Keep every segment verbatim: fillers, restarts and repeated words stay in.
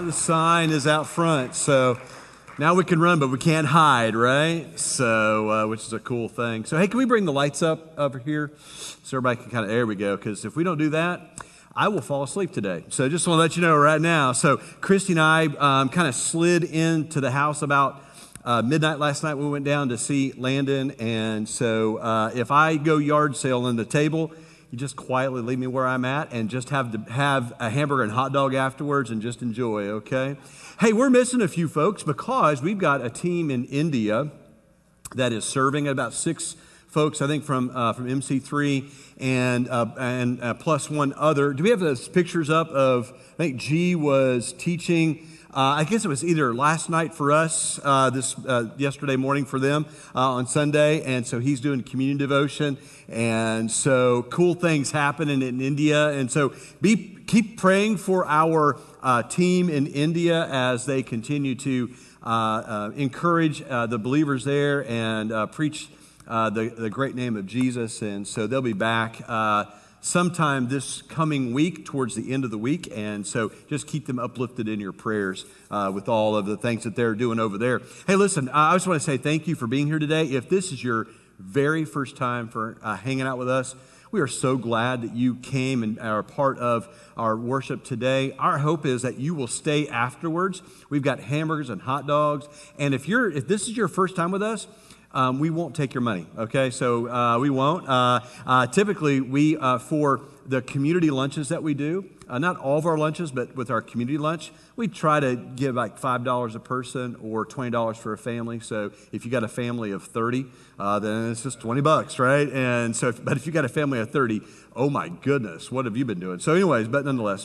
The sign is out front, so now we can run, but we can't hide, right? So, uh, which is a cool thing. So, hey, can we bring the lights up over here so everybody can kind of, there we go, because if we don't do that, I will fall asleep today. So just want to let you know right now. So Christy and I um, kind of slid into the house about uh, midnight last night. We went down to see Landon, and so uh, if I go yard sale on the table, you just quietly leave me where I'm at and just have to have a hamburger and hot dog afterwards and just enjoy, okay? Hey, we're missing a few folks because we've got a team in India that is serving about six folks, I think, from uh, from M C three and uh, and uh, plus one other. Do we have those pictures up of, I think G was teaching, uh, I guess it was either last night for us, uh, this uh, yesterday morning for them uh, on Sunday, and so he's doing communion devotion, and so cool things happening in India, and so be keep praying for our uh, team in India as they continue to uh, uh, encourage uh, the believers there and uh, preach Uh, the, the great name of Jesus, and so they'll be back uh, sometime this coming week, towards the end of the week, and so just keep them uplifted in your prayers uh, with all of the things that they're doing over there. Hey, listen, I just want to say thank you for being here today. If this is your very first time for uh, hanging out with us, we are so glad that you came and are a part of our worship today. Our hope is that you will stay afterwards. We've got hamburgers and hot dogs, and if you're if this is your first time with us, Um, we won't take your money, okay? So uh, we won't. Uh, uh, typically, we, uh, for the community lunches that we do, uh, not all of our lunches, but with our community lunch, we try to give like five dollars a person or twenty dollars for a family. So if you got a family of thirty, uh, then it's just twenty bucks, right? And so, if, but if you got a family of thirty, oh my goodness, what have you been doing? So anyways, but nonetheless.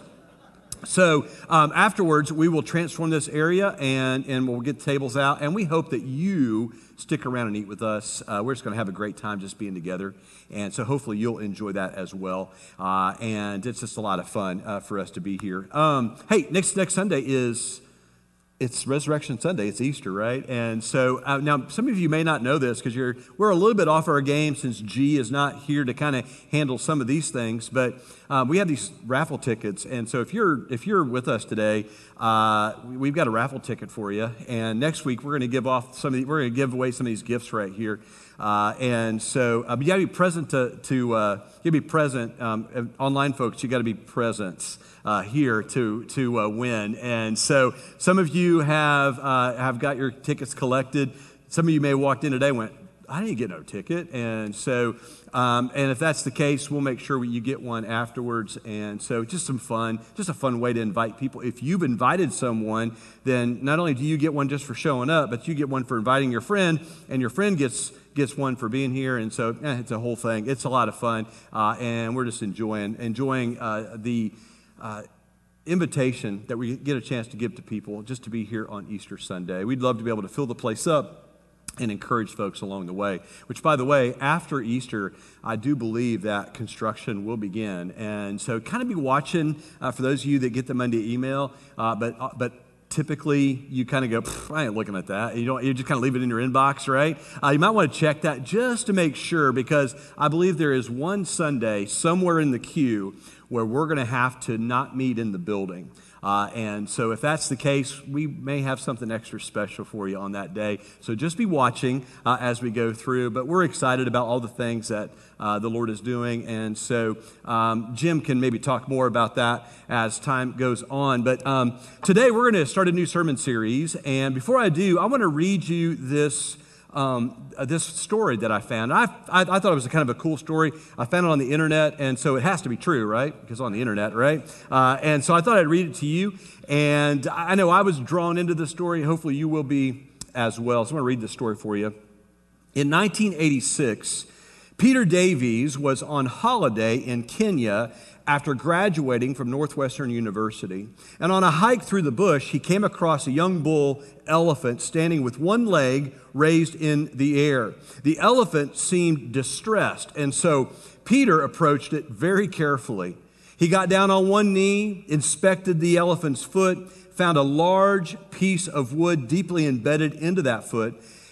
So um, afterwards, we will transform this area, and, and we'll get tables out, and we hope that you stick around and eat with us. Uh, we're just going to have a great time just being together, and so hopefully you'll enjoy that as well. Uh, and it's just a lot of fun uh, for us to be here. Um, hey, next next Sunday is... It's Resurrection Sunday. It's Easter, right? And so uh, now some of you may not know this because you're we're a little bit off our game since G is not here to kind of handle some of these things. But uh, we have these raffle tickets, and so if you're if you're with us today, uh, we've got a raffle ticket for you. And next week we're going to give off some of the, we're going to give away some of these gifts right here. Uh, and so uh, but you got to be present to to uh, you be present. Um, online folks, you got to be present. Uh, here to to uh, win, and so some of you have uh, have got your tickets collected. Some of you may have walked in today and went, I didn't get no ticket, and so um, and if that's the case, we'll make sure you get one afterwards. And so just some fun, just a fun way to invite people. If you've invited someone, then not only do you get one just for showing up, but you get one for inviting your friend, and your friend gets gets one for being here. And so eh, it's a whole thing. It's a lot of fun, uh, and we're just enjoying enjoying uh, the. Uh, invitation that we get a chance to give to people just to be here on Easter Sunday. We'd love to be able to fill the place up and encourage folks along the way, which, by the way, after Easter, I do believe that construction will begin. And so kind of be watching uh, for those of you that get the Monday email, uh, but uh, but typically you kind of go, I ain't looking at that. You don't, you just kind of leave it in your inbox, right? Uh, you might want to check that just to make sure, because I believe there is one Sunday somewhere in the queue where we're going to have to not meet in the building. Uh, and so if that's the case, we may have something extra special for you on that day. So just be watching uh, as we go through. But we're excited about all the things that uh, the Lord is doing. And so um, Jim can maybe talk more about that as time goes on. But um, today we're going to start a new sermon series. And before I do, I want to read you this Um, uh, this story that I found. I, I I thought it was a kind of a cool story. I found it on the internet, and so it has to be true, right? Because on the internet, right? Uh, and so I thought I'd read it to you. And I know I was drawn into the story. Hopefully you will be as well. So I'm going to read this story for you. In nineteen eighty-six, Peter Davies was on holiday in Kenya after graduating from Northwestern University. And on a hike through the bush, he came across a young bull elephant standing with one leg raised in the air. The elephant seemed distressed, and so Peter approached it very carefully. He got down on one knee, inspected the elephant's foot, found a large piece of wood deeply embedded into that foot,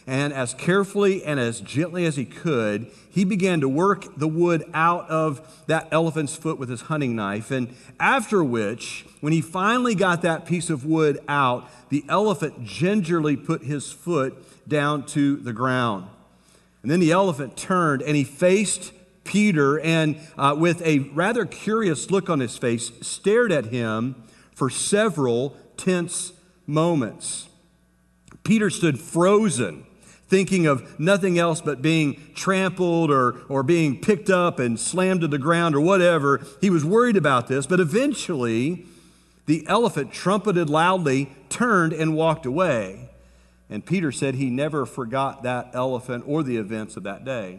And as carefully and as gently as he could, he began to work the wood out of that elephant's foot with his hunting knife. And after which, when he finally got that piece of wood out, the elephant gingerly put his foot down to the ground. And then the elephant turned and he faced Peter and uh, with a rather curious look on his face, stared at him for several tense moments. Peter stood frozen, thinking of nothing else but being trampled or, or being picked up and slammed to the ground or whatever. He was worried about this, but eventually the elephant trumpeted loudly, turned, and walked away. And Peter said he never forgot that elephant or the events of that day.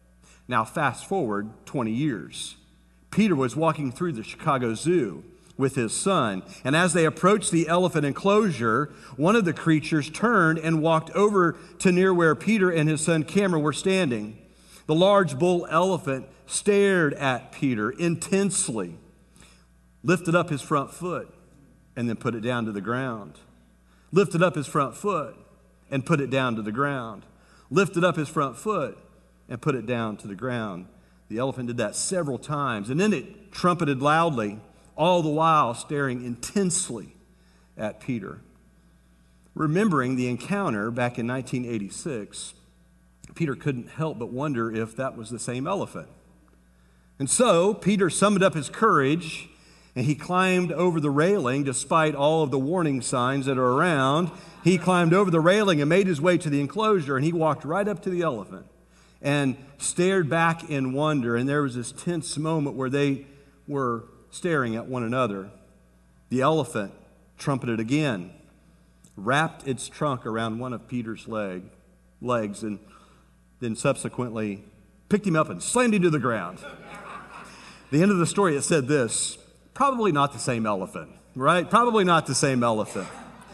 Now fast forward twenty years. Peter was walking through the Chicago Zoo with his son. And as they approached the elephant enclosure, one of the creatures turned and walked over to near where Peter and his son Cameron were standing. The large bull elephant stared at Peter intensely, lifted up his front foot, and then put it down to the ground. Lifted up his front foot and put it down to the ground. Lifted up his front foot and put it down to the ground. The elephant did that several times, and then it trumpeted loudly, all the while staring intensely at Peter. Remembering the encounter back in nineteen eighty-six, Peter couldn't help but wonder if that was the same elephant. And so Peter summoned up his courage and he climbed over the railing despite all of the warning signs that are around. He climbed over the railing and made his way to the enclosure, and he walked right up to the elephant and stared back in wonder. And there was this tense moment where they were staring at one another. The elephant trumpeted again, wrapped its trunk around one of Peter's leg, legs, and then subsequently picked him up and slammed him to the ground. The end of the story, it said this: probably not the same elephant, right? Probably not the same elephant.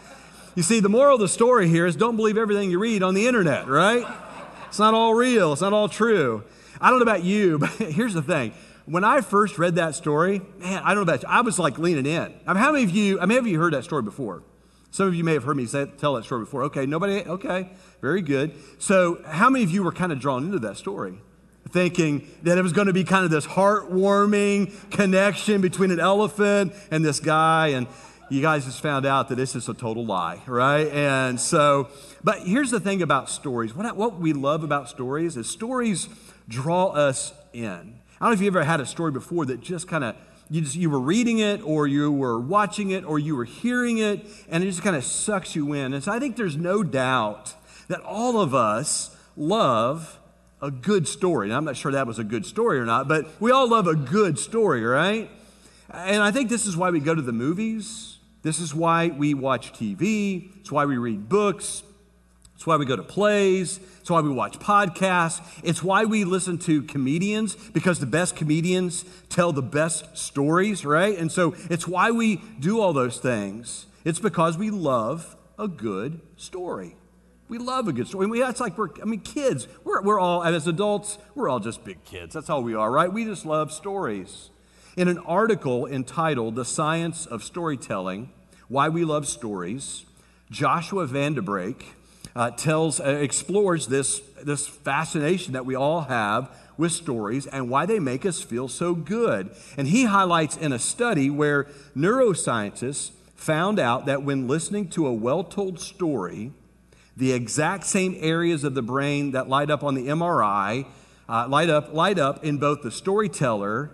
You see, the moral of the story here is don't believe everything you read on the internet, right? It's not all real. It's not all true. I don't know about you, but here's the thing. When I first read that story, man, I don't know about you, I was like leaning in. I mean, how many of you, I mean, have you heard that story before? Some of you may have heard me say, tell that story before. Okay, nobody, okay, very good. So how many of you were kind of drawn into that story, thinking that it was going to be kind of this heartwarming connection between an elephant and this guy, and you guys just found out that this is a total lie, right? And so, but here's the thing about stories. What, what we love about stories is stories draw us in. I don't know if you ever had a story before that just kind of, you just you were reading it or you were watching it or you were hearing it, and it just kind of sucks you in. And so I think there's no doubt that all of us love a good story. And I'm not sure that was a good story or not, but we all love a good story, right? And I think this is why we go to the movies. This is why we watch T V. It's why we read books. It's why we go to plays. It's why we watch podcasts. It's why we listen to comedians, because the best comedians tell the best stories, right? And so it's why we do all those things. It's because we love a good story. We love a good story. I mean, that's like we're, I mean, kids, we're, we're all, as adults, we're all just big kids. That's all we are, right? We just love stories. In an article entitled The Science of Storytelling, Why We Love Stories, Joshua Vanderbrake uh, tells, uh, explores this, this fascination that we all have with stories and why they make us feel so good. And he highlights in a study where neuroscientists found out that when listening to a well-told story, the exact same areas of the brain that light up on the M R I uh, light up, light up in both the storyteller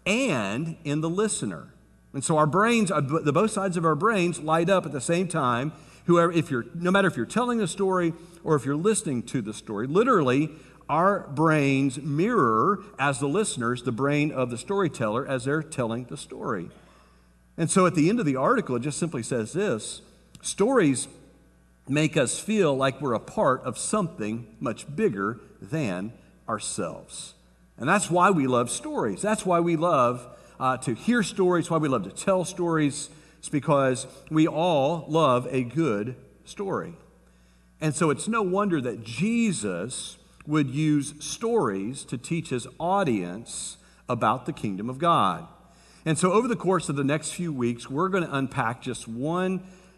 and in the listener. And so our brains, the both sides of our brains light up at the same time. Whoever, if you're, no matter if you're telling a story or if you're listening to the story, literally our brains mirror, as the listeners, the brain of the storyteller as they're telling the story. And so at the end of the article, it just simply says this: stories make us feel like we're a part of something much bigger than ourselves. And that's why we love stories. That's why we love uh, to hear stories, why we love to tell stories. It's because we all love a good story. And so it's no wonder that Jesus would use stories to teach his audience about the kingdom of God. And so over the course of the next few weeks, we're going to unpack just one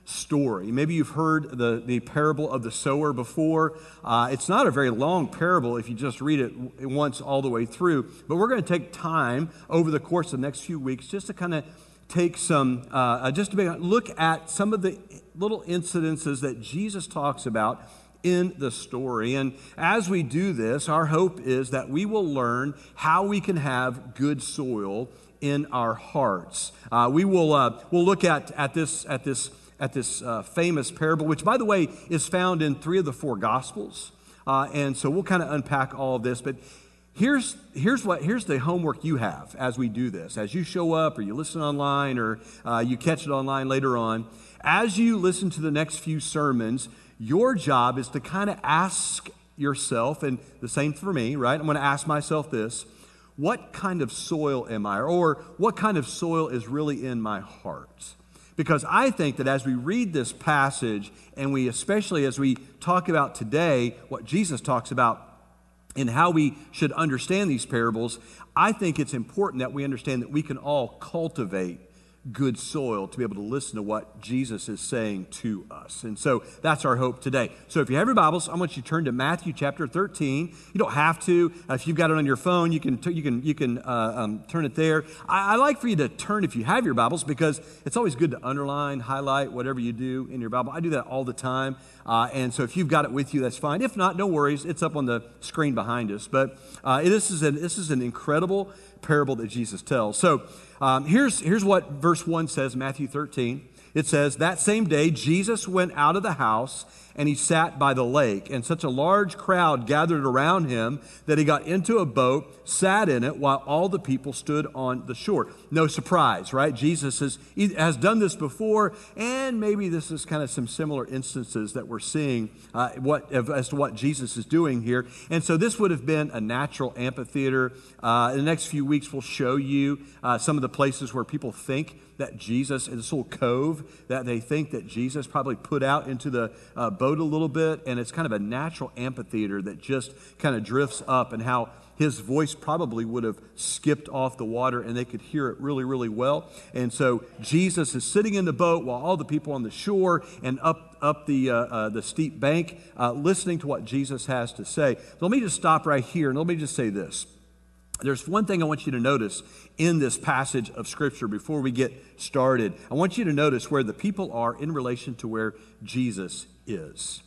story. Maybe you've heard the, the parable of the sower before. Uh, it's not a very long parable if you just read it once all the way through, but we're going to take time over the course of the next few weeks just to kind of take some, uh, just to look at some of the little incidences that Jesus talks about in the story. And as we do this, our hope is that we will learn how we can have good soil in our hearts. Uh, we will uh, we'll look at at this at this at this uh, famous parable, which, by the way, is found in three of the four Gospels. Uh, and so we'll kind of unpack all of this. But here's here's what here's the homework you have as we do this. As you show up, or you listen online, or uh, you catch it online later on. As you listen to the next few sermons, your job is to kind of ask yourself, and the same for me, right? I'm going to ask myself this: what kind of soil am I? Or what kind of soil is really in my heart? Because I think that as we read this passage, and we, especially as we talk about today, what Jesus talks about and how we should understand these parables, I think it's important that we understand that we can all cultivate good soil to be able to listen to what Jesus is saying to us. And so that's our hope today. So if you have your Bibles, I want you to turn to Matthew chapter thirteen. You don't have to. Uh, if you've got it on your phone, you can you can you can uh, um, turn it there. I, I like for you to turn if you have your Bibles, because it's always good to underline, highlight, whatever you do in your Bible. I do that all the time. Uh, and so if you've got it with you, that's fine. If not, no worries. It's up on the screen behind us. But uh, this is an this is an incredible parable that Jesus tells. So um, here's here's what verse one says, Matthew thirteen. It says, "That same day Jesus went out of the house, and he sat by the lake. And such a large crowd gathered around him that he got into a boat, sat in it, while all the people stood on the shore." No surprise, right? Jesus has, has done this before, and maybe this is kind of some similar instances that we're seeing uh, what as to what Jesus is doing here. And so this would have been a natural amphitheater. Uh, in the next few weeks, we'll show you uh, some of the places where people think that Jesus, in this little cove, that they think that Jesus probably put out into the uh, boat a little bit, and it's kind of a natural amphitheater that just kind of drifts up, and how his voice probably would have skipped off the water and they could hear it really, really well. And so Jesus is sitting in the boat while all the people on the shore and up up the uh, uh, the steep bank uh, listening to what Jesus has to say. So let me just stop right here, and let me just say this. There's one thing I want you to notice in this passage of Scripture before we get started. I want you to notice where the people are in relation to where Jesus is.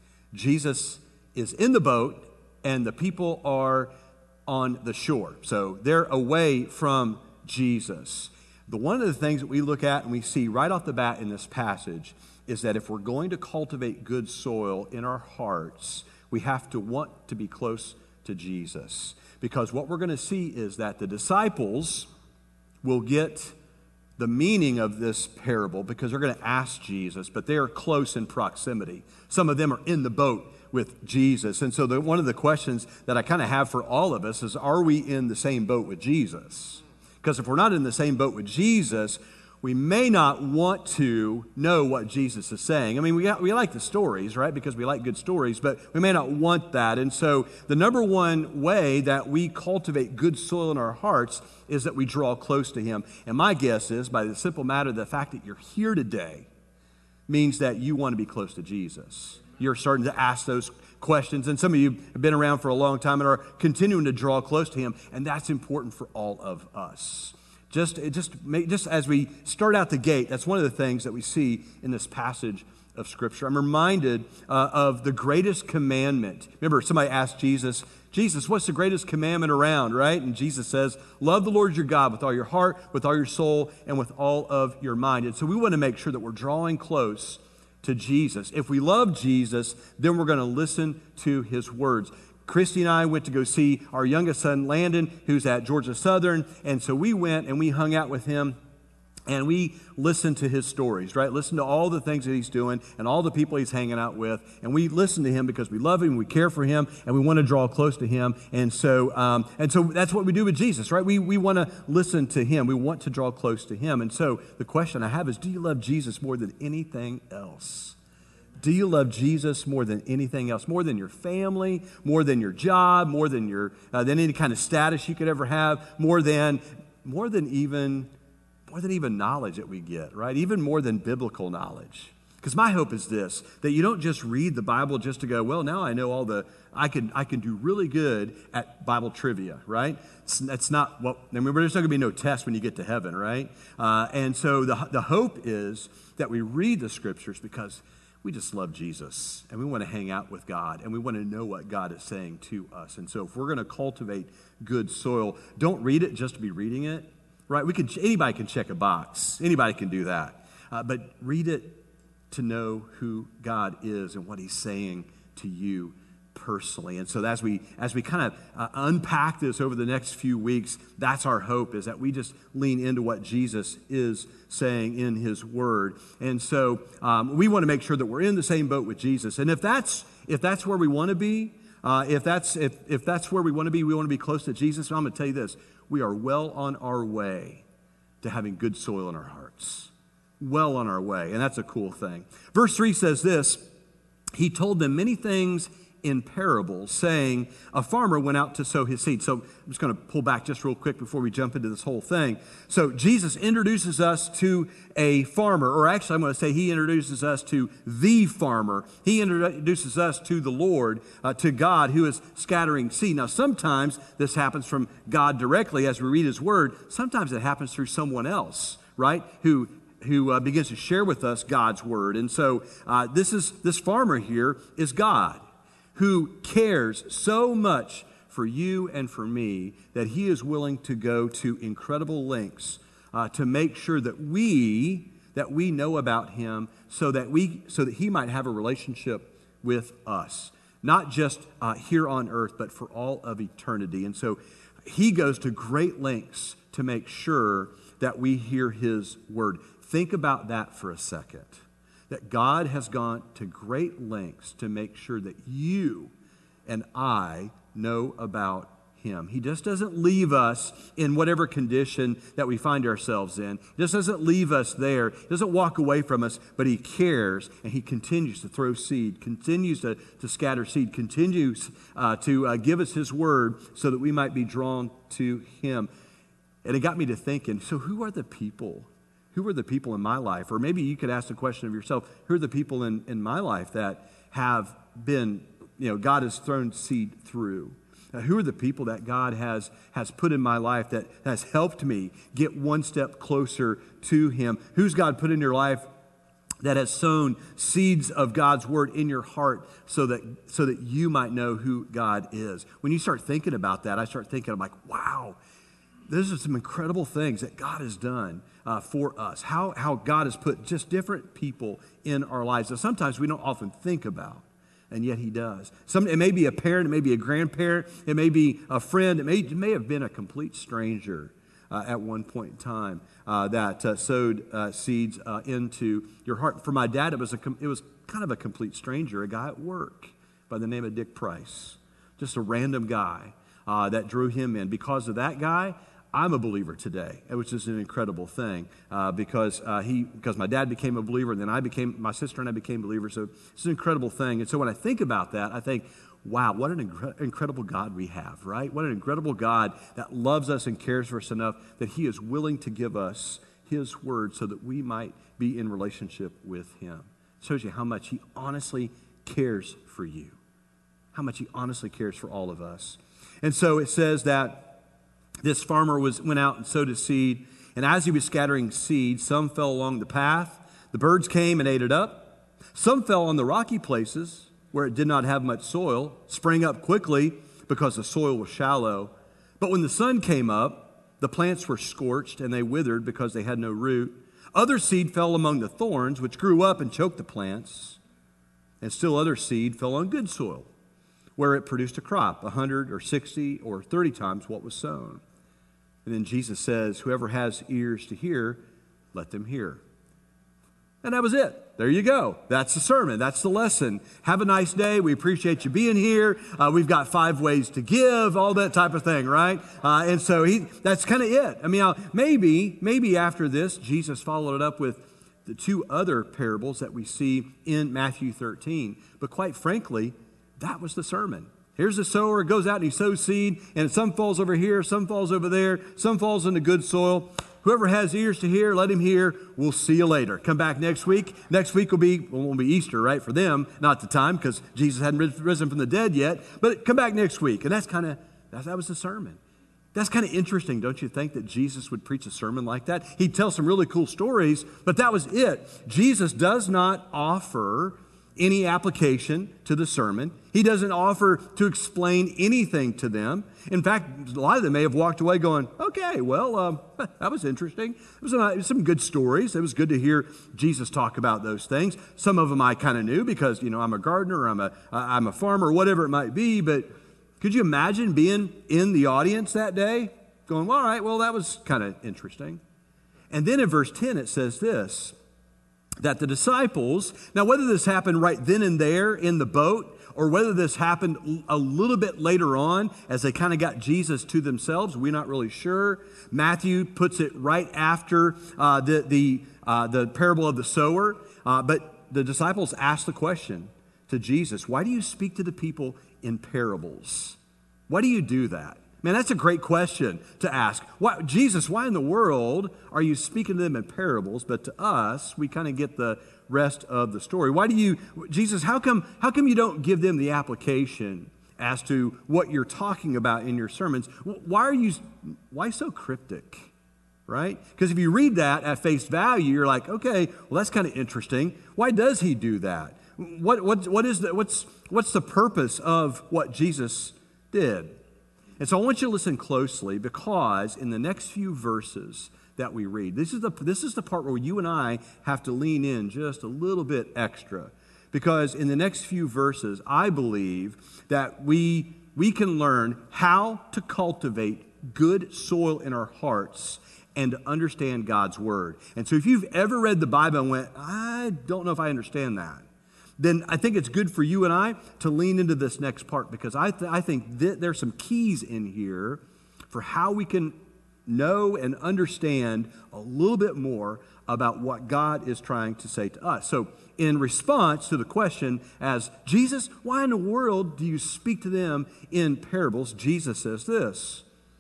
Jesus is in the boat, and the people are on the shore. So they're away from Jesus. The one of the things that we look at and we see right off the bat in this passage is that if we're going to cultivate good soil in our hearts, we have to want to be close to Jesus. Because what we're going to see is that the disciples will get the meaning of this parable because they're going to ask Jesus, but they are close in proximity. Some of them are in the boat with Jesus. And so the, one of the questions that I kind of have for all of us is, are we in the same boat with Jesus? Because if we're not in the same boat with Jesus, we may not want to know what Jesus is saying. I mean, we, we like the stories, right? Because we like good stories, but we may not want that. And so the number one way that we cultivate good soil in our hearts is that we draw close to him. And my guess is, by the simple matter of the fact that you're here today, means that you want to be close to Jesus. You're starting to ask those questions, and some of you have been around for a long time and are continuing to draw close to him, and that's important for all of us. Just, just, make, just as we start out the gate, that's one of the things that we see in this passage of Scripture. I'm reminded uh, of the greatest commandment. Remember, somebody asked Jesus, Jesus, what's the greatest commandment around, right? And Jesus says, love the Lord your God with all your heart, with all your soul, and with all of your mind. And so we want to make sure that we're drawing close to Jesus. If we love Jesus, then we're going to listen to his words. Christy and I went to go see our youngest son, Landon, who's at Georgia Southern. And so we went and we hung out with him and we listened to his stories, right? Listened to all the things that he's doing and all the people he's hanging out with. And we listen to him because we love him, we care for him, and we want to draw close to him. And so um, and so that's what we do with Jesus, right? We, we want to listen to him. We want to draw close to him. And so the question I have is, do you love Jesus more than anything else? Do you love Jesus more than anything else? More than your family, more than your job, more than your uh, than any kind of status you could ever have, more than more than even more than even knowledge that we get, right? Even more than biblical knowledge. Because my hope is this, that you don't just read the Bible just to go, well, now I know all the, I can I can do really good at Bible trivia, right? It's, that's not what, remember, there's not going to be no test when you get to heaven, right? Uh, and so the the hope is that we read the Scriptures because we just love Jesus, and we want to hang out with God, and we want to know what God is saying to us. And so if we're going to cultivate good soil, don't read it just to be reading it, right? We can, anybody can check a box. Anybody can do that. Uh, but read it to know who God is and what he's saying to you personally. And so as we as we kind of uh, unpack this over the next few weeks, that's our hope, is that we just lean into what Jesus is saying in his word. And so um, we want to make sure that we're in the same boat with Jesus. And if that's if that's where we want to be, uh, if that's if if that's where we want to be, we want to be close to Jesus. I'm going to tell you this: we are well on our way to having good soil in our hearts. Well on our way, and that's a cool thing. Verse three says this: he told them many things in parables, saying, a farmer went out to sow his seed. So I'm just going to pull back just real quick before we jump into this whole thing. So Jesus introduces us to a farmer, or actually I'm going to say he introduces us to the farmer. He introduces us to the Lord, uh, to God who is scattering seed. Now sometimes this happens from God directly as we read his word. Sometimes it happens through someone else, right, who who uh, begins to share with us God's word. And so uh, this is this farmer here is God, who cares so much for you and for me that he is willing to go to incredible lengths uh, to make sure that we that we know about him, so that we so that he might have a relationship with us, not just uh, here on earth, but for all of eternity. And so he goes to great lengths to make sure that we hear his word. Think about that for a second. That God has gone to great lengths to make sure that you and I know about him. He just doesn't leave us in whatever condition that we find ourselves in. He just doesn't leave us there. He doesn't walk away from us, but he cares, and he continues to throw seed, continues to, to scatter seed, continues uh, to uh, give us his word so that we might be drawn to him. And it got me to thinking, so who are the people? Who are the people in my life? Or maybe you could ask the question of yourself, who are the people in, in my life that have been, you know, God has thrown seed through? Uh, who are the people that God has, has put in my life that has helped me get one step closer to him? Who's God put in your life that has sown seeds of God's word in your heart so that so that you might know who God is? When you start thinking about that, I start thinking, I'm like, wow, those are some incredible things that God has done uh, for us. How, how God has put just different people in our lives that sometimes we don't often think about, and yet he does. Some, it may be a parent, it may be a grandparent, it may be a friend, it may, it may have been a complete stranger uh, at one point in time uh, that uh, sowed uh, seeds uh, into your heart. For my dad, it was, a, it was kind of a complete stranger, a guy at work by the name of Dick Price, just a random guy uh, that drew him in. Because of that guy, I'm a believer today, which is an incredible thing uh, because uh, he, because my dad became a believer, and then I became, my sister and I became believers. So it's an incredible thing. And so when I think about that, I think, wow, what an incre- incredible God we have, right? What an incredible God that loves us and cares for us enough that he is willing to give us his word so that we might be in relationship with him. It shows you how much he honestly cares for you, how much he honestly cares for all of us. And so it says that this farmer was went out and sowed his seed, and as he was scattering seed, some fell along the path. The birds came and ate it up. Some fell on the rocky places where it did not have much soil, sprang up quickly because the soil was shallow. But when the sun came up, the plants were scorched and they withered because they had no root. Other seed fell among the thorns, which grew up and choked the plants. And still other seed fell on good soil, where it produced a crop, a hundred or sixty or thirty times what was sown. And then Jesus says, whoever has ears to hear, let them hear. And that was it. There you go. That's the sermon. That's the lesson. Have a nice day. We appreciate you being here. Uh, we've got five ways to give, all that type of thing, right? Uh, and so he, that's kind of it. I mean, uh, maybe, maybe after this, Jesus followed it up with the two other parables that we see in Matthew thirteen. But quite frankly, that was the sermon. Here's the sower, goes out and he sows seed, and some falls over here, some falls over there, some falls into good soil. Whoever has ears to hear, let him hear. We'll see you later. Come back next week. Next week will be, well, it won't be Easter, right, for them, not the time, because Jesus hadn't risen from the dead yet. But come back next week. And that's kind of, that, that was the sermon. That's kind of interesting, don't you think, that Jesus would preach a sermon like that? He'd tell some really cool stories, but that was it. Jesus does not offer any application to the sermon. He doesn't offer to explain anything to them. In fact, a lot of them may have walked away going, okay, well, um, that was interesting. It was, a, it was some good stories. It was good to hear Jesus talk about those things. Some of them I kind of knew because, you know, I'm a gardener, or I'm a, I'm a farmer, or whatever it might be. But could you imagine being in the audience that day going, well, all right, well, that was kind of interesting. And then in verse ten, it says this, that the disciples, now whether this happened right then and there in the boat, or whether this happened a little bit later on as they kind of got Jesus to themselves, we're not really sure. Matthew puts it right after uh, the, the, uh, the parable of the sower. Uh, but the disciples asked the question to Jesus, why do you speak to the people in parables? Why do you do that? Man, that's a great question to ask. Why, Jesus, why in the world are you speaking to them in parables, but to us, we kind of get the rest of the story? Why do you, Jesus, how come, how come you don't give them the application as to what you're talking about in your sermons? Why are you, why so cryptic, right? Because if you read that at face value, you're like, okay, well, that's kind of interesting. Why does he do that? What, what, what is the, what's, what's the purpose of what Jesus did? And so I want you to listen closely, because in the next few verses that we read, this is the, this is the part where you and I have to lean in just a little bit extra. Because in the next few verses, I believe that we, we can learn how to cultivate good soil in our hearts and to understand God's Word. And so if you've ever read the Bible and went, I don't know if I understand that, then I think it's good for you and I to lean into this next part, because I, th- I think th- there's some keys in here for how we can know and understand a little bit more about what God is trying to say to us. So in response to the question as, Jesus, why in the world do you speak to them in parables? Jesus says this.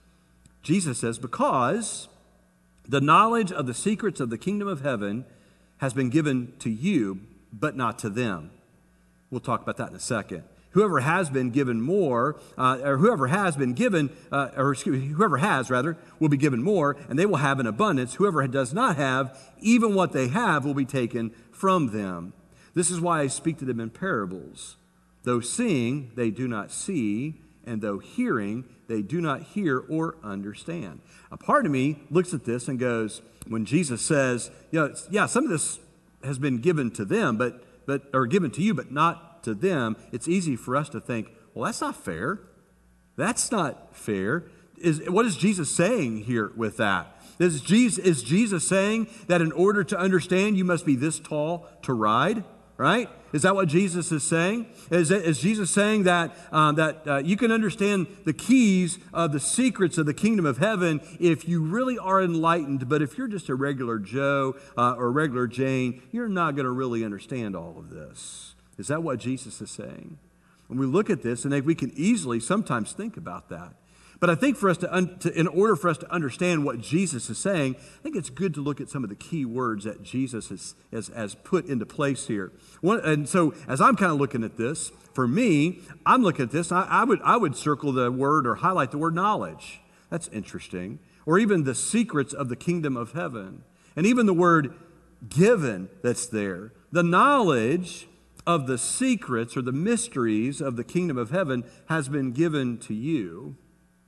Jesus says, because the knowledge of the secrets of the kingdom of heaven has been given to you, but not to them. We'll talk about that in a second. Whoever has been given more, uh, or whoever has been given, uh, or excuse me, whoever has, rather, will be given more, and they will have an abundance. Whoever does not have, even what they have will be taken from them. This is why I speak to them in parables. Though seeing, they do not see, and though hearing, they do not hear or understand. A part of me looks at this and goes, when Jesus says, you know, yeah, some of this has been given to them, but but or given to you, but not to them, it's easy for us to think, well, that's not fair. That's not fair. Is what is Jesus saying here with that? Is Jesus, is Jesus saying that in order to understand, you must be this tall to ride? Right? Is that what Jesus is saying? Is, it, is Jesus saying that, um, that uh, you can understand the keys of the secrets of the kingdom of heaven if you really are enlightened, but if you're just a regular Joe uh, or regular Jane, you're not going to really understand all of this? Is that what Jesus is saying? When we look at this, and we can easily sometimes think about that. But I think for us to, un- to, in order for us to understand what Jesus is saying, I think it's good to look at some of the key words that Jesus has, has, has put into place here. One, and so as I'm kind of looking at this, for me, I'm looking at this, I, I would I would circle the word or highlight the word knowledge. That's interesting. Or even the secrets of the kingdom of heaven. And even the word given that's there. The knowledge of the secrets or the mysteries of the kingdom of heaven has been given to you,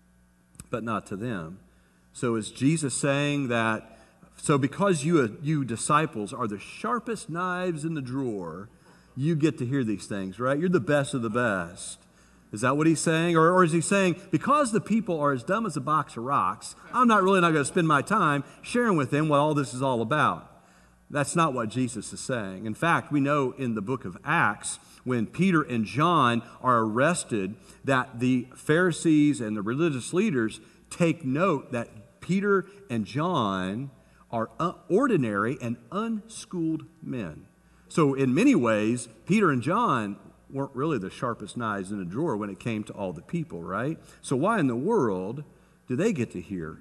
but not to them. So is Jesus saying that, so because you, you disciples are the sharpest knives in the drawer, you get to hear these things, right? You're the best of the best. Is that what he's saying? Or, or is he saying, because the people are as dumb as a box of rocks, I'm not really not going to spend my time sharing with them what all this is all about? That's not what Jesus is saying. In fact, we know in the book of Acts, when Peter and John are arrested, that the Pharisees and the religious leaders take note that Peter and John are ordinary and unschooled men. So in many ways, Peter and John weren't really the sharpest knives in the drawer when it came to all the people, right? So why in the world do they get to hear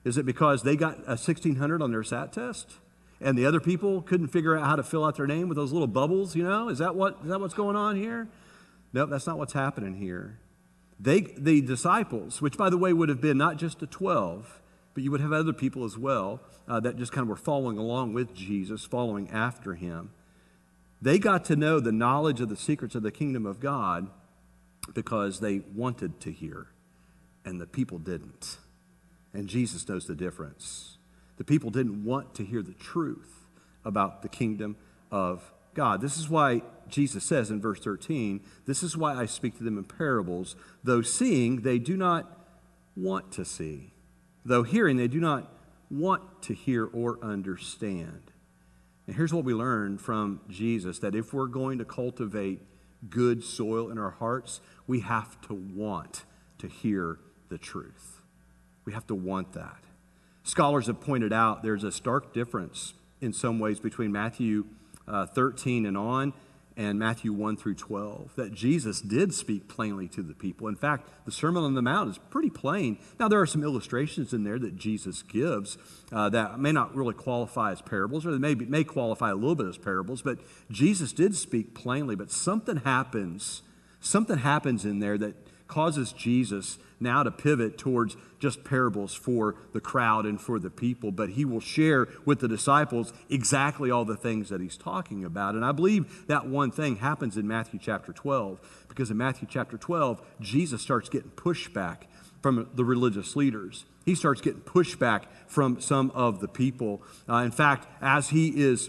Is it because they got a sixteen hundred on their S A T test and the other people couldn't figure out how to fill out their name with those little bubbles, you know? Is that what is that what's going on here? No, that's not what's happening here. They, the disciples, which by the way would have been not just the twelve, but you would have other people as well uh, that just kind of were following along with Jesus, following after him. They got to know the knowledge of the secrets of the kingdom of God because they wanted to hear, and the people didn't. And Jesus knows the difference. The people didn't want to hear the truth about the kingdom of God. This is why Jesus says in verse thirteen, this is why I speak to them in parables. Though seeing, they do not want to see. Though hearing, they do not want to hear or understand. And here's what we learn from Jesus, that if we're going to cultivate good soil in our hearts, we have to want to hear the truth. We have to want that. Scholars have pointed out there's a stark difference in some ways between Matthew uh, thirteen and on and Matthew one through twelve, that Jesus did speak plainly to the people. In fact, the Sermon on the Mount is pretty plain. Now, there are some illustrations in there that Jesus gives uh, that may not really qualify as parables, or they may, be, may qualify a little bit as parables, but Jesus did speak plainly. But something happens, something happens in there that causes Jesus now to pivot towards just parables for the crowd and for the people, but he will share with the disciples exactly all the things that he's talking about. And I believe that one thing happens in Matthew chapter twelve, because in Matthew chapter twelve, Jesus starts getting pushback from the religious leaders. He starts getting pushback from some of the people. Uh, in fact, as he is,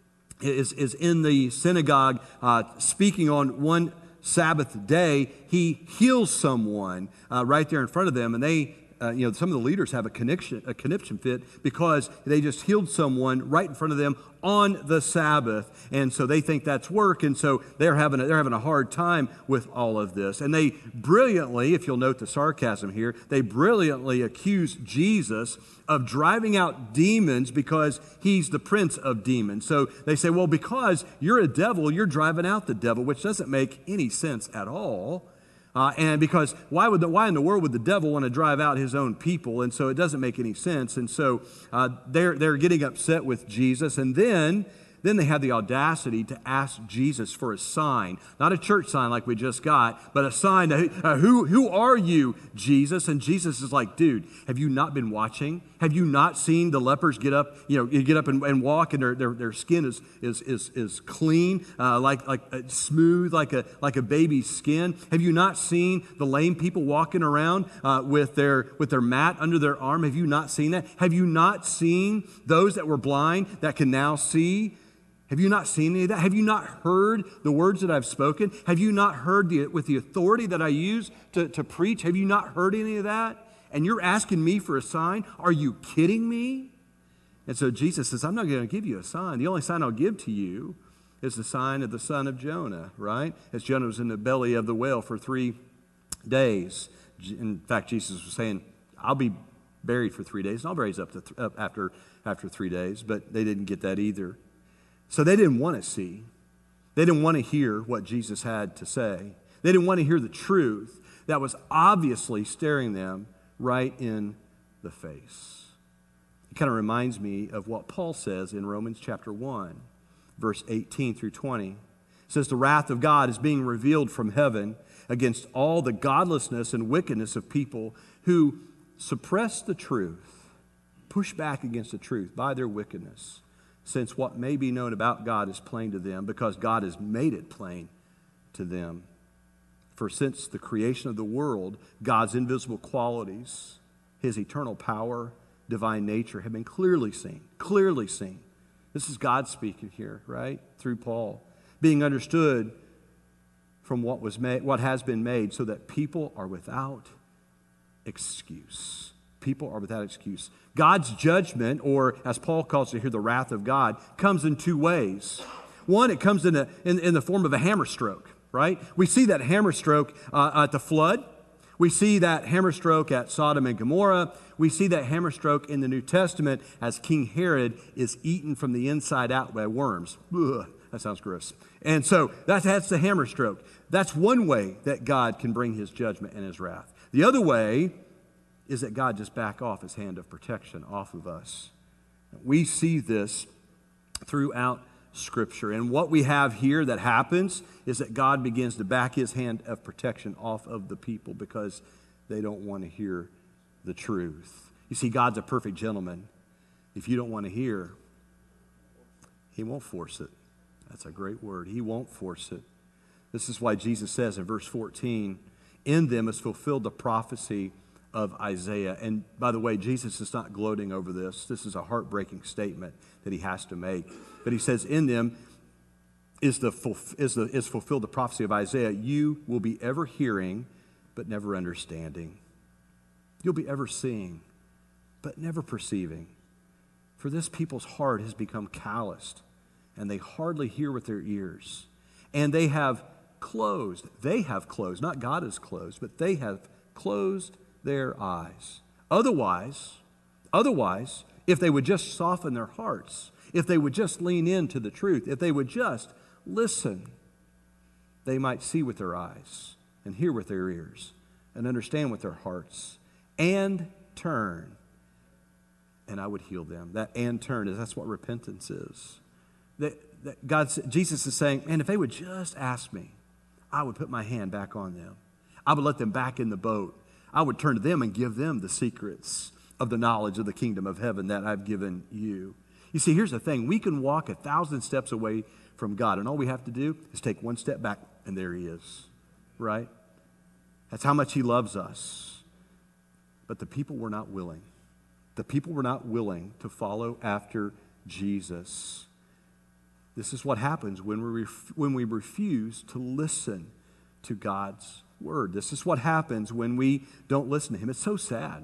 is, is in the synagogue uh, speaking on one Sabbath day, he heals someone uh, right there in front of them, and they, uh, you know, some of the leaders have a conniption, a conniption fit because they just healed someone right in front of them on the Sabbath, and so they think that's work, and so they're having a, they're having a hard time with all of this, and they brilliantly, if you'll note the sarcasm here, they brilliantly accuse Jesus of driving out demons because he's the prince of demons. So they say, well, because you're a devil, you're driving out the devil, which doesn't make any sense at all. Uh, and because why would the, why in the world would the devil want to drive out his own people? And so it doesn't make any sense. And so uh, they're they're getting upset with Jesus, and then. Then they have the audacity to ask Jesus for a sign, not a church sign like we just got, but a sign. To, uh, who, who are you, Jesus? And Jesus is like, dude, have you not been watching? Have you not seen the lepers get up, you know, get up and, and walk, and their, their, their skin is is is, is clean, uh, like like uh, smooth, like a like a baby's skin? Have you not seen the lame people walking around uh, with their with their mat under their arm? Have you not seen that? Have you not seen those that were blind that can now see? Have you not seen any of that? Have you not heard the words that I've spoken? Have you not heard the, with the authority that I use to, to preach? Have you not heard any of that? And you're asking me for a sign? Are you kidding me? And so Jesus says, I'm not going to give you a sign. The only sign I'll give to you is the sign of the son of Jonah, right? As Jonah was in the belly of the whale for three days. In fact, Jesus was saying, I'll be buried for three days, and I'll raise up, to th- up after, after three days. But they didn't get that either. So they didn't want to see. They didn't want to hear what Jesus had to say. They didn't want to hear the truth that was obviously staring them right in the face. It kind of reminds me of what Paul says in Romans chapter one, verse eighteen through twenty. It says, the wrath of God is being revealed from heaven against all the godlessness and wickedness of people who suppress the truth, push back against the truth by their wickedness. Since what may be known about God is plain to them, because God has made it plain to them. For since the creation of the world, God's invisible qualities, his eternal power, divine nature have been clearly seen, clearly seen. This is God speaking here, right? Through Paul. Being understood from what was made, what has been made, so that people are without excuse. People are without excuse. God's judgment, or as Paul calls it here, the wrath of God, comes in two ways. One, it comes in, a, in, in the form of a hammer stroke, right? We see that hammer stroke uh, at the flood. We see that hammer stroke at Sodom and Gomorrah. We see that hammer stroke in the New Testament as King Herod is eaten from the inside out by worms. Ugh, that sounds gross. And so that, that's the hammer stroke. That's one way that God can bring his judgment and his wrath. The other way is that God just back off his hand of protection off of us. We see this throughout Scripture. And what we have here that happens is that God begins to back his hand of protection off of the people because they don't want to hear the truth. You see, God's a perfect gentleman. If you don't want to hear, he won't force it. That's a great word. He won't force it. This is why Jesus says in verse fourteen, in them is fulfilled the prophecy of Isaiah. And by the way, Jesus is not gloating over this. This is a heartbreaking statement that he has to make. But he says, in them is, the, is, the, is fulfilled the prophecy of Isaiah. You will be ever hearing, but never understanding. You'll be ever seeing, but never perceiving. For this people's heart has become calloused, and they hardly hear with their ears. And they have closed. They have closed. Not God has closed, but they have closed their eyes. Otherwise, otherwise, if they would just soften their hearts, if they would just lean into the truth, if they would just listen, they might see with their eyes and hear with their ears and understand with their hearts and turn, and I would heal them. That and turn is that's what repentance is. That, that God, Jesus is saying, man, if they would just ask me, I would put my hand back on them. I would let them back in the boat. I would turn to them and give them the secrets of the knowledge of the kingdom of heaven that I've given you. You see, here's the thing. We can walk a thousand steps away from God, and all we have to do is take one step back, and there he is, right? That's how much he loves us. But the people were not willing. The people were not willing to follow after Jesus. This is what happens when we ref- when we refuse to listen to God's word. This is what happens when we don't listen to him. It's so sad.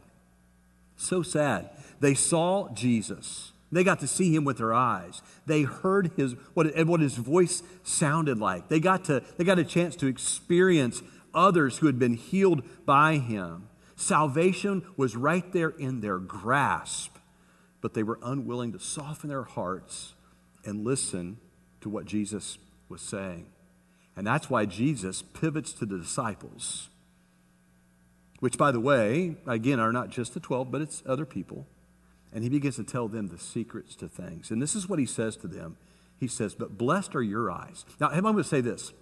So sad. They saw Jesus. They got to see him with their eyes. They heard his what, what his voice sounded like. They got to they got a chance to experience others who had been healed by him. Salvation was right there in their grasp, but they were unwilling to soften their hearts and listen to what Jesus was saying. And that's why Jesus pivots to the disciples, which, by the way, again, are not just the twelve, but it's other people. And he begins to tell them the secrets to things. And this is what he says to them. He says, but blessed are your eyes. Now, I'm going to say this.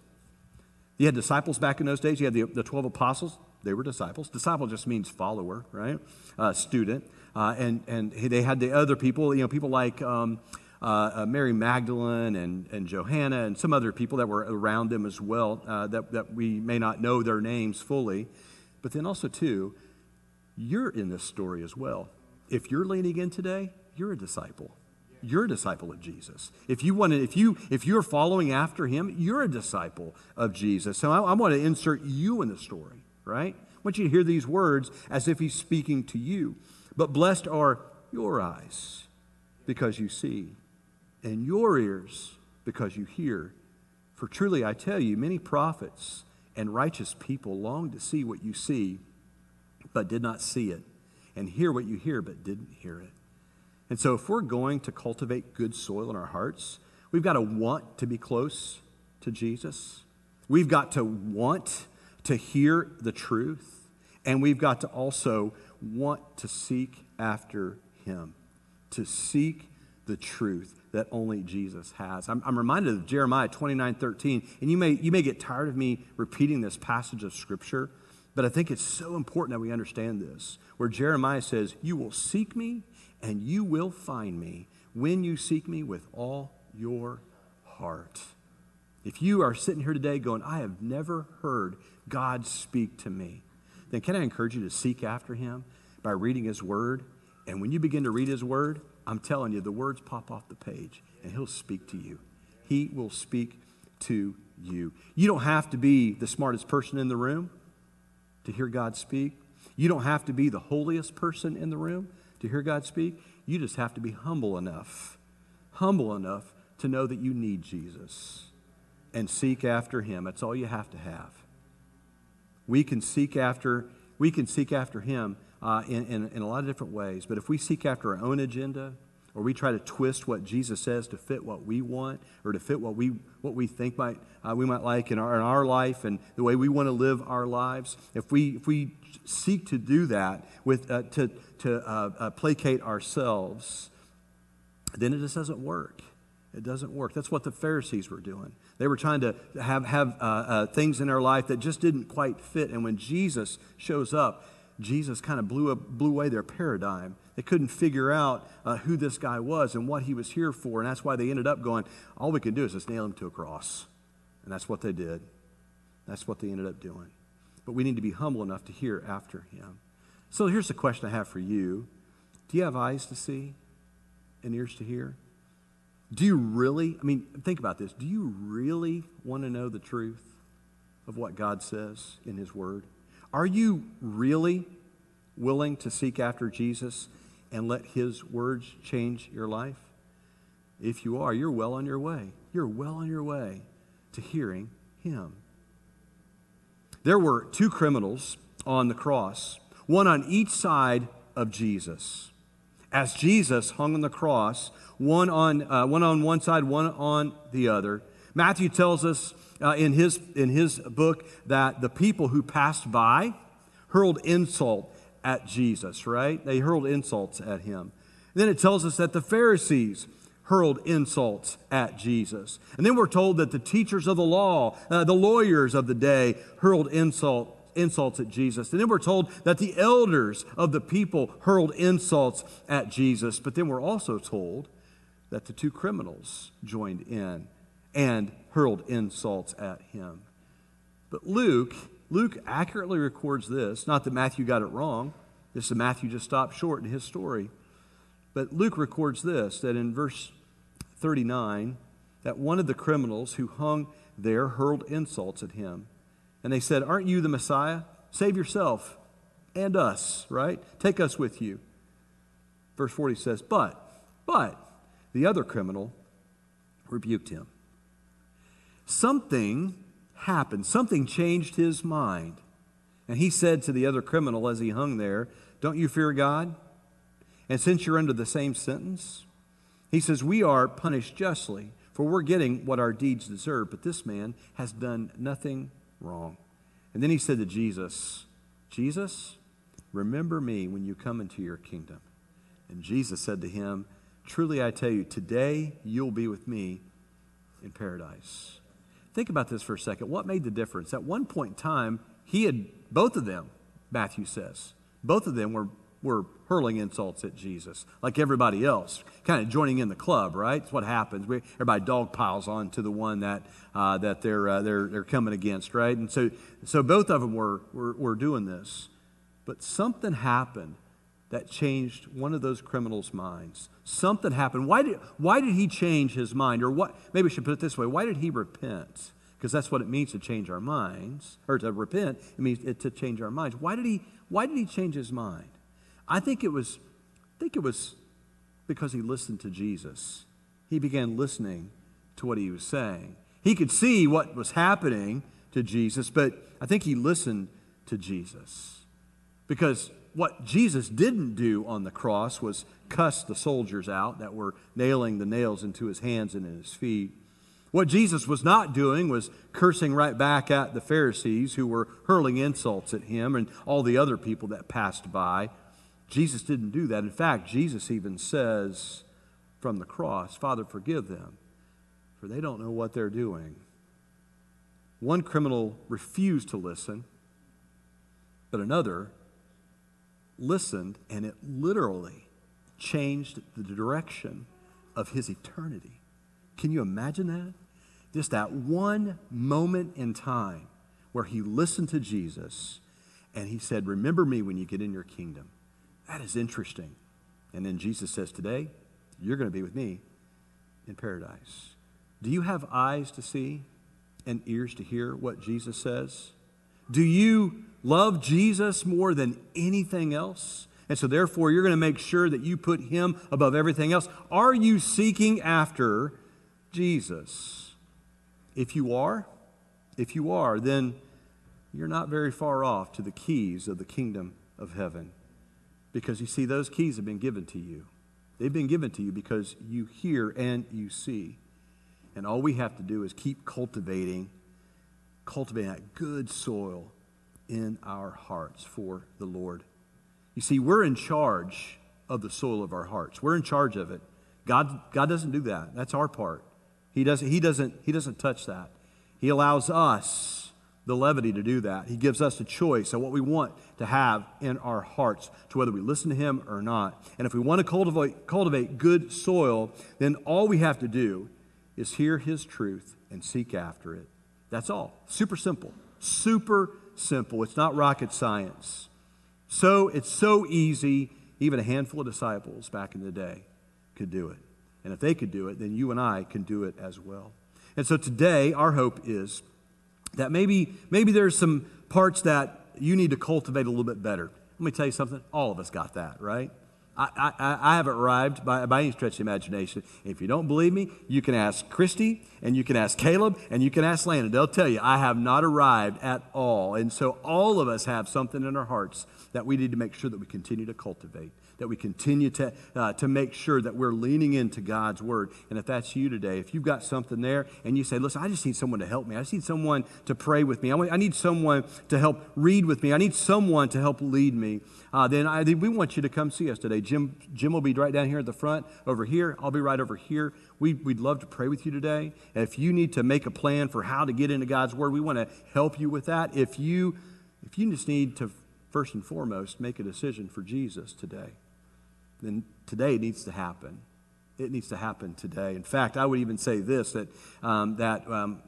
You had disciples back in those days. You had the, the twelve apostles. They were disciples. Disciple just means follower, right? Uh, student. Uh, and, and they had the other people, you know, people like um, uh, uh, Mary Magdalene and, and Johanna and some other people that were around them as well uh, that, that we may not know their names fully. But then also, too, you're in this story as well. If you're leaning in today, you're a disciple. You're a disciple of Jesus. If you want to, if you if you're following after him, you're a disciple of Jesus. So I, I want to insert you in the story, right? I want you to hear these words as if he's speaking to you. But blessed are your eyes because you see, and your ears because you hear. For truly I tell you, many prophets and righteous people long to see what you see, but did not see it, and hear what you hear, but didn't hear it. And so if we're going to cultivate good soil in our hearts, we've got to want to be close to Jesus. We've got to want to hear the truth. And we've got to also want to seek after him, to seek the truth that only Jesus has. I'm, I'm reminded of Jeremiah twenty-nine thirteen, and you may, you may get tired of me repeating this passage of Scripture, but I think it's so important that we understand this, where Jeremiah says, you will seek me and you will find me when you seek me with all your heart. If you are sitting here today going, I have never heard God speak to me, then can I encourage you to seek after him by reading his word? And when you begin to read his word, I'm telling you, the words pop off the page and he'll speak to you. He will speak to you. You don't have to be the smartest person in the room to hear God speak. You don't have to be the holiest person in the room to hear God speak. You just have to be humble enough, humble enough to know that you need Jesus and seek after him. That's all you have to have. We can seek after, we can seek after him uh, in, in, in a lot of different ways, but if we seek after our own agenda, or we try to twist what Jesus says to fit what we want, or to fit what we what we think might uh, we might like in our in our life and the way we want to live our lives, if we if we seek to do that with uh, to to uh, uh, placate ourselves, then it just doesn't work. It doesn't work. That's what the Pharisees were doing. They were trying to have have uh, uh, things in their life that just didn't quite fit. And when Jesus shows up, Jesus kind of blew up, blew away their paradigm. They couldn't figure out uh, who this guy was and what he was here for. And that's why they ended up going, all we can do is just nail him to a cross. And that's what they did. That's what they ended up doing. But we need to be humble enough to hear after him. So here's the question I have for you. Do you have eyes to see and ears to hear? Do you really, I mean, think about this. Do you really want to know the truth of what God says in his word? Are you really willing to seek after Jesus and let his words change your life? If you are, you're well on your way. You're well on your way to hearing him. There were two criminals on the cross, one on each side of Jesus. As Jesus hung on the cross, one on uh, one on one side, one on the other. Matthew tells us uh, in his in his book that the people who passed by hurled insult at Jesus, right? They hurled insults at him. And then it tells us that the Pharisees hurled insults at Jesus. And then we're told that the teachers of the law, uh, the lawyers of the day, hurled insult, insults at Jesus. And then we're told that the elders of the people hurled insults at Jesus. But then we're also told that the two criminals joined in and hurled insults at him. But Luke, Luke accurately records this. Not that Matthew got it wrong. This is Matthew just stopped short in his story. But Luke records this, that in verse thirty-nine, that one of the criminals who hung there hurled insults at him. And they said, "Aren't you the Messiah? Save yourself and us," right? Take us with you. Verse forty says, but, but, the other criminal rebuked him. Something happened. Something changed his mind. And he said to the other criminal as he hung there, "Don't you fear God? And since you're under the same sentence," he says, "we are punished justly, for we're getting what our deeds deserve. But this man has done nothing wrong." And then he said to Jesus, "Jesus, remember me when you come into your kingdom." And Jesus said to him, "Truly I tell you, today you'll be with me in paradise." Think about this for a second. What made the difference? At one point in time, he had, both of them, Matthew says, both of them were, were hurling insults at Jesus, like everybody else, kind of joining in the club, right? That's what happens. We, everybody dog piles on to the one that uh, that they're uh, they're they're coming against, right? And so so both of them were, were were doing this, but something happened that changed one of those criminals' minds. Something happened. Why did why did he change his mind? Or what? Maybe I should put it this way: why did he repent? Because that's what it means to change our minds, or to repent. It means it, to change our minds. Why did he Why did he change his mind? I think it was, I think it was because he listened to Jesus. He began listening to what he was saying. He could see what was happening to Jesus, but I think he listened to Jesus. Because what Jesus didn't do on the cross was cuss the soldiers out that were nailing the nails into his hands and in his feet. What Jesus was not doing was cursing right back at the Pharisees who were hurling insults at him and all the other people that passed by. Jesus didn't do that. In fact, Jesus even says from the cross, "Father, forgive them, for they don't know what they're doing." One criminal refused to listen, but another listened, and it literally changed the direction of his eternity. Can you imagine that? Just that one moment in time where he listened to Jesus and he said, "Remember me when you get in your kingdom." That is interesting. And then Jesus says, "Today, you're going to be with me in paradise." Do you have eyes to see and ears to hear what Jesus says? Do you love Jesus more than anything else? And so therefore, you're going to make sure that you put him above everything else. Are you seeking after Jesus? If you are, if you are, then you're not very far off to the keys of the kingdom of heaven. Because you see, those keys have been given to you. They've been given to you because you hear and you see. And all we have to do is keep cultivating, cultivating that good soil in our hearts for the Lord. You see, we're in charge of the soil of our hearts. We're in charge of it. God, God doesn't do that. That's our part. He doesn't, he doesn't, he doesn't touch that. He allows us the levity to do that. He gives us a choice of what we want to have in our hearts, to whether we listen to him or not. And if we want to cultivate, cultivate good soil, then all we have to do is hear his truth and seek after it. That's all. Super simple. Super simple. It's not rocket science. So it's so easy, even a handful of disciples back in the day could do it. And if they could do it, then you and I can do it as well. And so today, our hope is that maybe, maybe there's some parts that you need to cultivate a little bit better. Let me tell you something. All of us got that, right? I, I, I haven't arrived by, by any stretch of the imagination. If you don't believe me, you can ask Christy, and you can ask Caleb, and you can ask Landon. They'll tell you, I have not arrived at all. And so all of us have something in our hearts that we need to make sure that we continue to cultivate, that we continue to, uh, to make sure that we're leaning into God's Word. And if that's you today, if you've got something there, and you say, listen, I just need someone to help me. I just need someone to pray with me. I, want, I need someone to help read with me. I need someone to help lead me. Uh, then I, we want you to come see us today. Jim, Jim will be right down here at the front, over here. I'll be right over here. We, we'd love to pray with you today. And if you need to make a plan for how to get into God's Word, we want to help you with that. If you, if you just need to, first and foremost, make a decision for Jesus today, then today it needs to happen. It needs to happen today. In fact, I would even say this, that um, that um,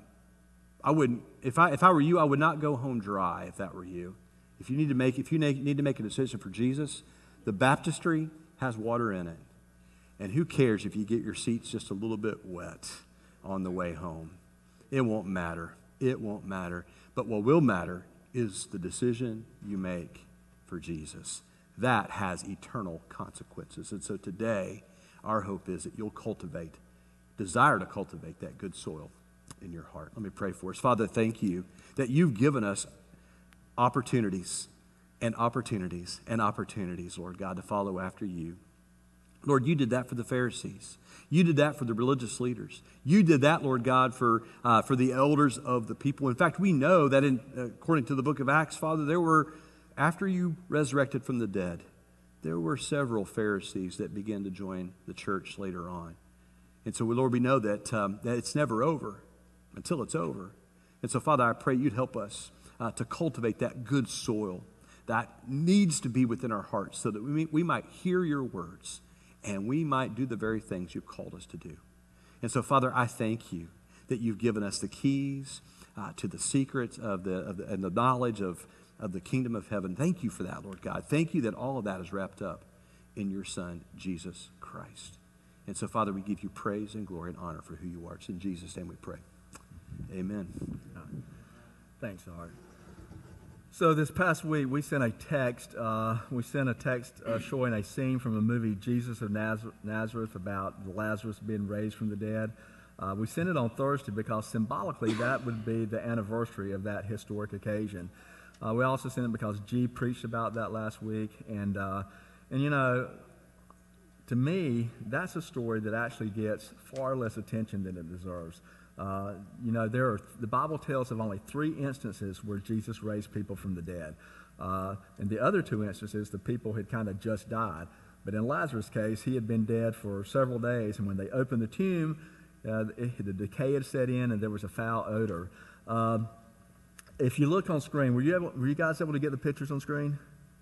I wouldn't, if I if I were you, I would not go home dry if that were you. If you need to make if you need to make a decision for Jesus, the baptistry has water in it. And who cares if you get your seats just a little bit wet on the way home? It won't matter. It won't matter. But what will matter is the decision you make for Jesus. That has eternal consequences. And so today, our hope is that you'll cultivate, desire to cultivate that good soil in your heart. Let me pray for us. Father, thank you that you've given us opportunities and opportunities and opportunities, Lord God, to follow after you. Lord, you did that for the Pharisees. You did that for the religious leaders. You did that, Lord God, for uh, for the elders of the people. In fact, we know that in, according to the book of Acts, Father, there were, after you resurrected from the dead, there were several Pharisees that began to join the church later on. And so, Lord, we know that, um, that it's never over until it's over. And so, Father, I pray you'd help us uh, to cultivate that good soil that needs to be within our hearts so that we, we might hear your words and we might do the very things you've called us to do. And so, Father, I thank you that you've given us the keys uh, to the secrets of the, of the and the knowledge of, of the kingdom of heaven. Thank you for that, Lord God. Thank you that all of that is wrapped up in your Son, Jesus Christ. And so, Father, we give you praise and glory and honor for who you are. It's in Jesus' name we pray. Amen. Thanks, Art. So this past week, we sent a text. Uh, we sent a text uh, showing a scene from the movie Jesus of Nazareth about Lazarus being raised from the dead. Uh, we sent it on Thursday because symbolically that would be the anniversary of that historic occasion. Uh, we also sent it because G preached about that last week, and uh, and you know, to me, that's a story that actually gets far less attention than it deserves. Uh, you know, there are, the Bible tells of only three instances where Jesus raised people from the dead. Uh, and the other two instances, the people had kind of just died. But in Lazarus' case, he had been dead for several days, and when they opened the tomb, uh, it, the decay had set in, and there was a foul odor. Um, if you look on screen, were you, able, were you guys able to get the pictures on screen?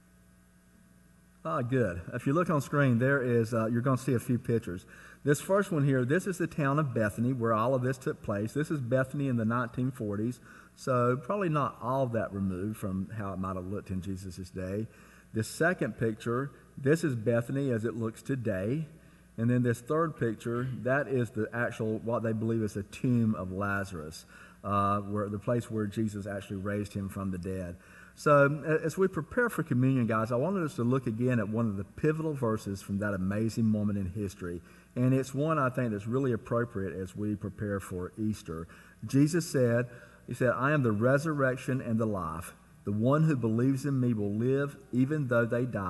Ah, good. If you look on screen, there is, uh, you're going to see a few pictures. This first one here, this is the town of Bethany where all of this took place. This is Bethany in the nineteen forties, so probably not all that removed from how it might have looked in Jesus' day. This second picture, this is Bethany as it looks today. And then this third picture, that is the actual, what they believe is the tomb of Lazarus, uh, where the place where Jesus actually raised him from the dead. So as we prepare for communion, guys, I wanted us to look again at one of the pivotal verses from that amazing moment in history. And it's one I think that's really appropriate as we prepare for Easter. Jesus said, he said, I am the resurrection and the life. The one who believes in me will live even though they die,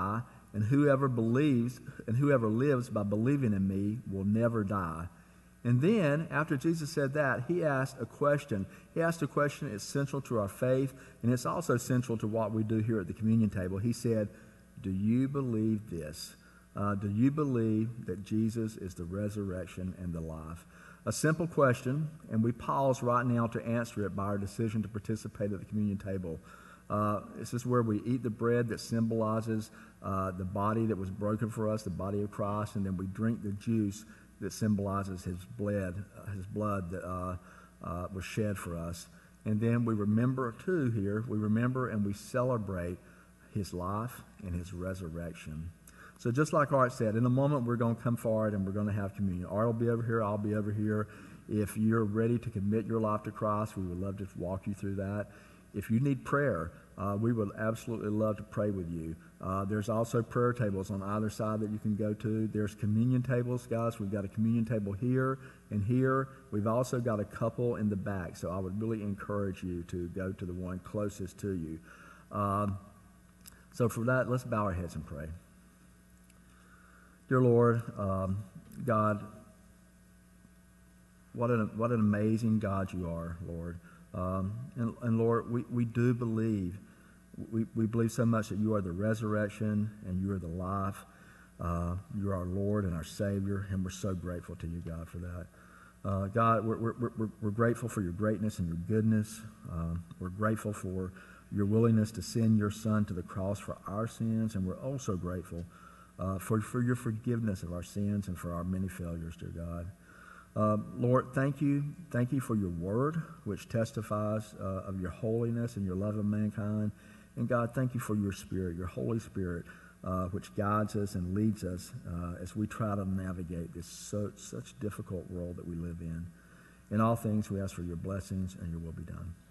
and whoever believes and whoever lives by believing in me will never die. And then, after Jesus said that, he asked a question. He asked a question that's central to our faith, and it's also central to what we do here at the communion table. He said, do you believe this? Uh, do you believe that Jesus is the resurrection and the life? A simple question, and we pause right now to answer it by our decision to participate at the communion table. Uh, this is where we eat the bread that symbolizes uh, the body that was broken for us, the body of Christ, and then we drink the juice that symbolizes his blood, uh, his blood that uh, uh, was shed for us. And then we remember, too, here, we remember and we celebrate his life and his resurrection. So just like Art said, in a moment we're going to come forward and we're going to have communion. Art will be over here, I'll be over here. If you're ready to commit your life to Christ, we would love to walk you through that. If you need prayer, uh, we would absolutely love to pray with you. Uh, there's also prayer tables on either side that you can go to. There's communion tables, guys. We've got a communion table here and here. We've also got a couple in the back, so I would really encourage you to go to the one closest to you. Um, so for that, let's bow our heads and pray. Dear Lord, um, God, what an, what an amazing God you are, Lord. Um, and, and Lord, we, we do believe, we, we believe so much that you are the resurrection and you are the life. Uh, you're our Lord and our Savior, and we're so grateful to you, God, for that. Uh, God, we're, we're, we're, we're grateful for your greatness and your goodness. Um, we're grateful for your willingness to send your Son to the cross for our sins, and we're also grateful uh, for, for your forgiveness of our sins and for our many failures, dear God. Uh, Lord, thank you. Thank you for your word, which testifies uh, of your holiness and your love of mankind. And God, thank you for your Spirit, your Holy Spirit, uh, which guides us and leads us uh, as we try to navigate this so, such difficult world that we live in. In all things, we ask for your blessings and your will be done.